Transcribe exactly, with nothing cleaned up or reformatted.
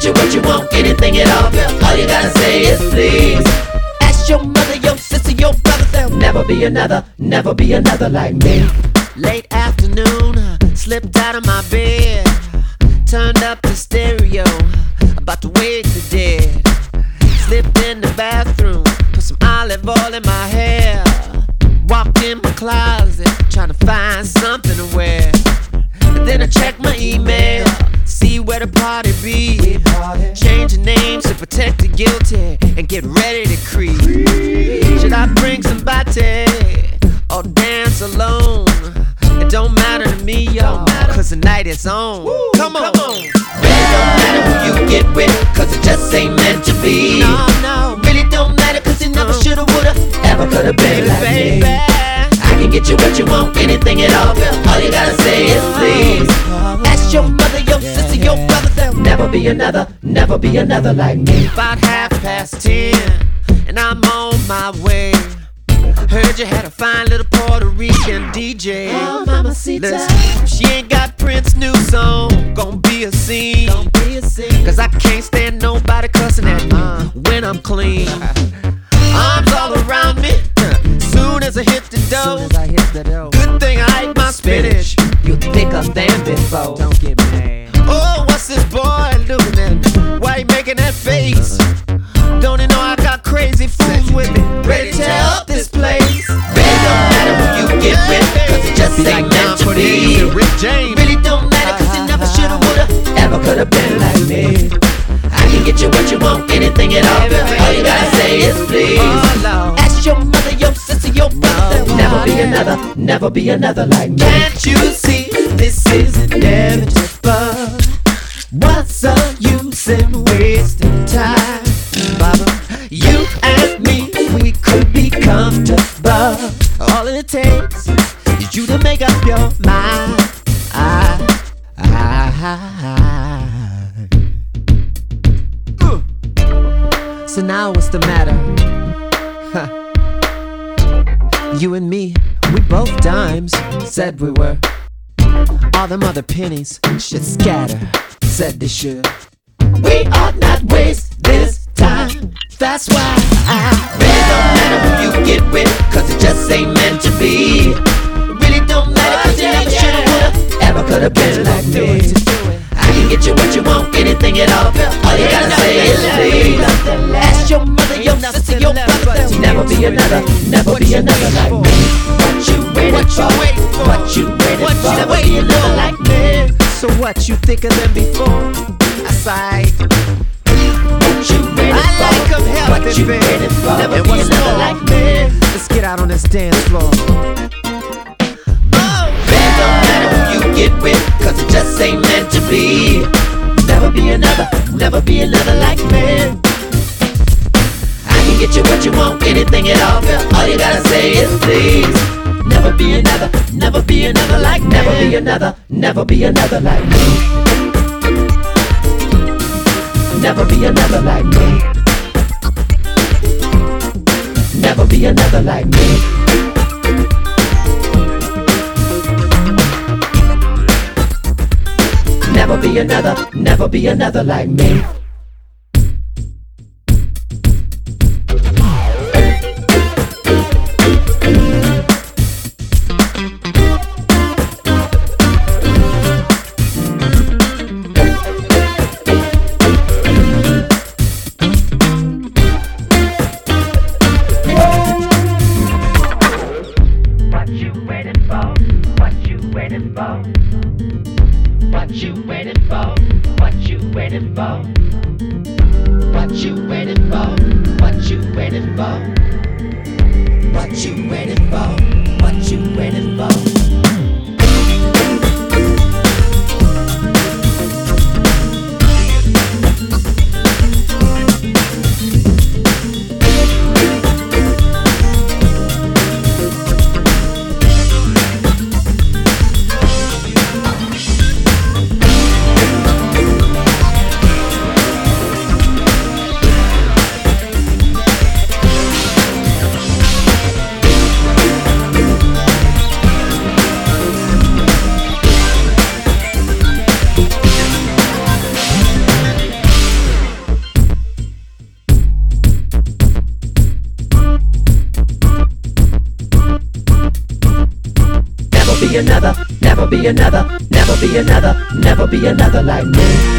get you what you want, anything at all, girl. All you gotta say is please. Ask your mother, your sister, your brother. There'll never be another, never be another like me. Late afternoon, slipped out of my bed, turned up the stereo, about to wake the dead. Slipped in the bathroom, put some olive oil in my hair. Walked in my closet, trying to find something to wear. And then I checked my email, see where the party be. Change the names to protect the guilty and get ready to creep. Should I bring somebody or dance alone? It don't matter to me, yo, cause the night is on. Come on, come on. Really don't matter who you get with, cause it just ain't meant to be. No, no. Really don't matter cause it never shoulda, woulda, ever coulda been like me. I can get you what you want, anything at all, girl. All you gotta say is please. Ask your mother, your sister, your brother. There'll never be another, never be another like me. About half past ten, and I'm on my way. Heard you had a fine little Puerto Rican D J. Oh, mamacita. Listen, she ain't got Prince new song, gon' be a scene. Cause I can't stand nobody cussing at me when I'm clean. Arms all around me, soon as I hit the dough. Good thing I ate my spinach. You thicker than before. Don't get mad. Oh, what's this boy looking at me? Why he making that face? Don't he know I got crazy fools with me, ready to tear up this place? Really don't matter who you get with, cause it just ain't meant to be. Really don't matter cause it never shoulda, woulda, ever coulda been like me. I can get you what you want, anything at all, girl. All you gotta say is please. Ask your mother, your sister, your brother. There'll never be another, never be another like me. Can't you see this is inevitable? What's the use in wasting time? Baba, You and me, we could be comfortable. all it takes is you to make up your mind. I, I, uh. So now what's the matter? Huh. You and me, we both dimes, said we were. All them other pennies should scatter, said they should. We ought not waste this time. That's why I really don't matter who you get with, cause it just ain't meant to be. Really don't matter cause you never shoulda, woulda, ever coulda been like me. I can get you what you want, anything at all, girl. All you gotta say is please. Ask your mother, your sister, your brother. There'll never be another, never be another like me. What you waiting for? What you waiting for? Never be another like me. So what, you thicker than before? I sighed. What you waiting I for? like 'em healthy, What you baby. waiting for? Never And be what's another more? like me. Let's get out on this dance floor. Really don't matter who you get with, cause it just ain't meant to be. Never be another, never be another like me. I can get you what you want, anything at all, girl. All you gotta say is please. Never be another, never be another like me. Never be another, never be another like me. Never be another like me. Never be another like me. Never be another, never be another like me. What you waiting for? What you waiting for? What you waiting for? What you waiting for? What you waiting for? What you waiting for? What you waiting for? What you waiting for? never be another, never be another, never be another like me.